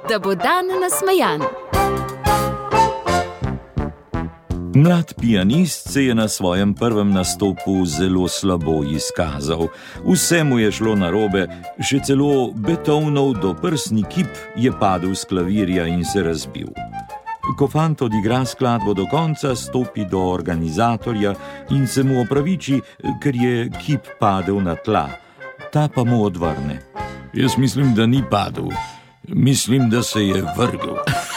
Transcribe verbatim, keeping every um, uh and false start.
da bo dan nasmejan. Mlad pianist se je na svojem prvem nastopu zelo slabo izkazal. Vse mu je šlo narobe, še celo Beethovenov doprsni kip je padel s klavirja in se razbil. Ko fant odigra skladbo do konca, stopi do organizatorja in se mu opraviči, ker je kip padel na tla. Ta pa mu odvrne: "Jaz mislim, da ni padel. Mislim, da se je vrgel."